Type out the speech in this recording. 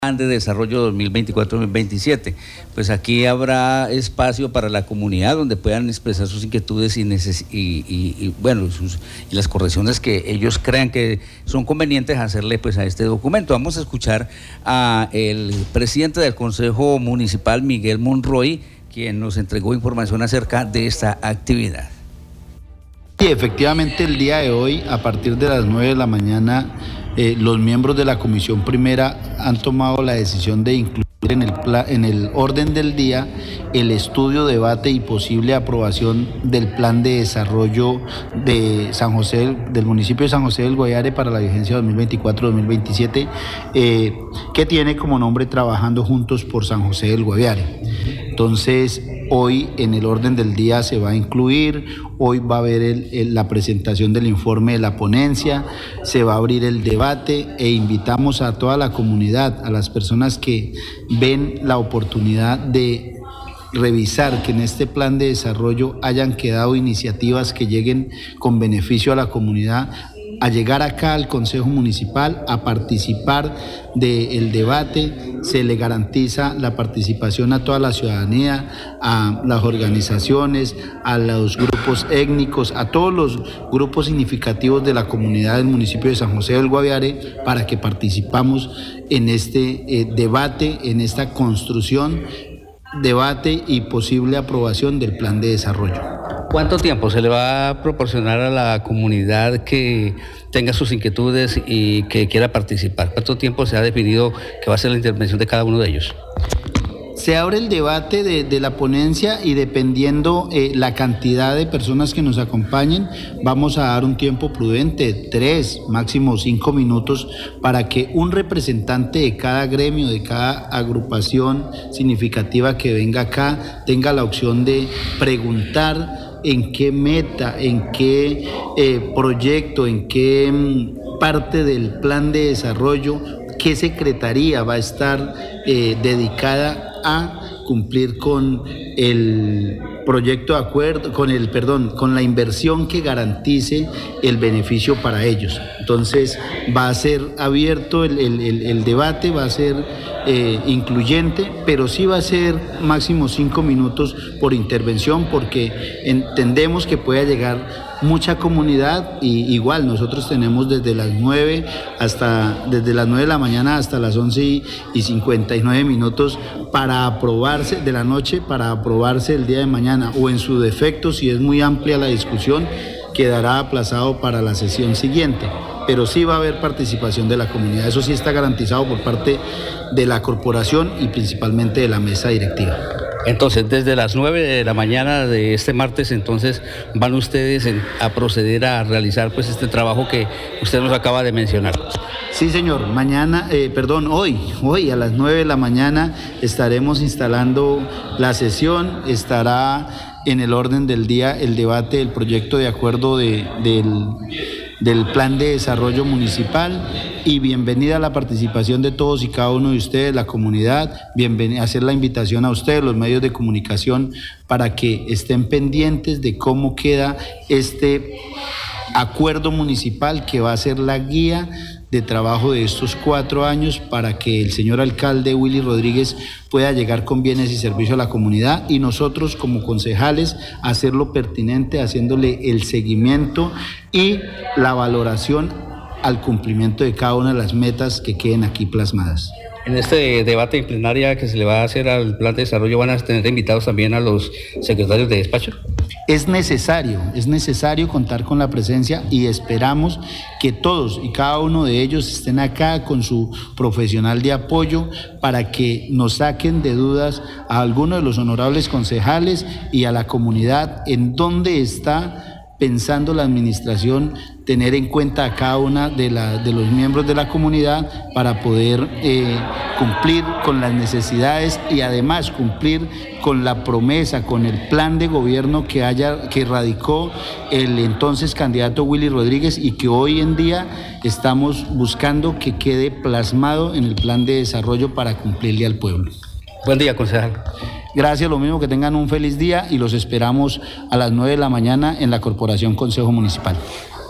Plan de Desarrollo 2024-2027. Pues aquí habrá espacio para la comunidad donde puedan expresar sus inquietudes y las correcciones que ellos crean que son convenientes hacerle pues a este documento. Vamos a escuchar a el presidente del Consejo Municipal, Miguel Monroy, quien nos entregó información acerca de esta actividad. Sí, efectivamente el día de hoy, a partir de las 9 de la mañana, los miembros de la Comisión Primera han tomado la decisión de incluir en el orden del día el estudio, debate y posible aprobación del plan de desarrollo de San José, del municipio de San José del Guaviare para la vigencia 2024-2027, que tiene como nombre Trabajando Juntos por San José del Guaviare. Entonces, hoy en el orden del día se va a incluir, hoy va a haber la presentación del informe de la ponencia, se va a abrir el debate e invitamos a toda la comunidad, a las personas que ven la oportunidad de revisar que en este plan de desarrollo hayan quedado iniciativas que lleguen con beneficio a la comunidad, a llegar acá al Consejo Municipal, a participar del debate. Se le garantiza la participación a toda la ciudadanía, a las organizaciones, a los grupos étnicos, a todos los grupos significativos de la comunidad del municipio de San José del Guaviare, para que participamos en este debate, en esta construcción, debate y posible aprobación del plan de desarrollo. ¿Cuánto tiempo se le va a proporcionar a la comunidad que tenga sus inquietudes y que quiera participar? ¿Cuánto tiempo se ha definido que va a ser la intervención de cada uno de ellos? Se abre el debate de la ponencia y dependiendo la cantidad de personas que nos acompañen, vamos a dar un tiempo prudente, 3, máximo 5 minutos, para que un representante de cada gremio, de cada agrupación significativa que venga acá, tenga la opción de preguntar en qué meta, en qué proyecto, en qué parte del plan de desarrollo, qué secretaría va a estar dedicada a cumplir con el proyecto de acuerdo, con la inversión que garantice el beneficio para ellos. Entonces va a ser abierto el debate, va a ser incluyente, pero sí va a ser máximo 5 minutos por intervención, porque entendemos que pueda llegar mucha comunidad y igual nosotros tenemos desde las 9 de la mañana hasta las 11:59 para aprobarse de la noche, para aprobarse el día de mañana, o en su defecto, si es muy amplia la discusión, quedará aplazado para la sesión siguiente. Pero sí va a haber participación de la comunidad, eso sí está garantizado por parte de la corporación y principalmente de la mesa directiva. Entonces, desde las 9 de la mañana de este martes, entonces, van ustedes a proceder a realizar pues este trabajo que usted nos acaba de mencionar. Sí, señor. Hoy a las 9 de la mañana estaremos instalando la sesión, estará en el orden del día el debate del proyecto de acuerdo del plan de desarrollo municipal, y bienvenida a la participación de todos y cada uno de ustedes, la comunidad, hacer la invitación a ustedes, los medios de comunicación, para que estén pendientes de cómo queda este acuerdo municipal que va a ser la guía de trabajo de estos 4 años para que el señor alcalde Willy Rodríguez pueda llegar con bienes y servicios a la comunidad, y nosotros como concejales hacerlo pertinente, haciéndole el seguimiento y la valoración al cumplimiento de cada una de las metas que queden aquí plasmadas. En este debate en plenaria que se le va a hacer al plan de desarrollo, ¿van a tener invitados también a los secretarios de despacho? Es necesario contar con la presencia, y esperamos que todos y cada uno de ellos estén acá con su profesional de apoyo para que nos saquen de dudas a algunos de los honorables concejales y a la comunidad en dónde está pensando la administración tener en cuenta a cada una de los miembros de la comunidad para poder cumplir con las necesidades y además cumplir con la promesa, con el plan de gobierno que radicó el entonces candidato Willy Rodríguez, y que hoy en día estamos buscando que quede plasmado en el plan de desarrollo para cumplirle al pueblo. Buen día, concejal. Gracias, lo mismo, que tengan un feliz día, y los esperamos a las 9 de la mañana en la Corporación Consejo Municipal.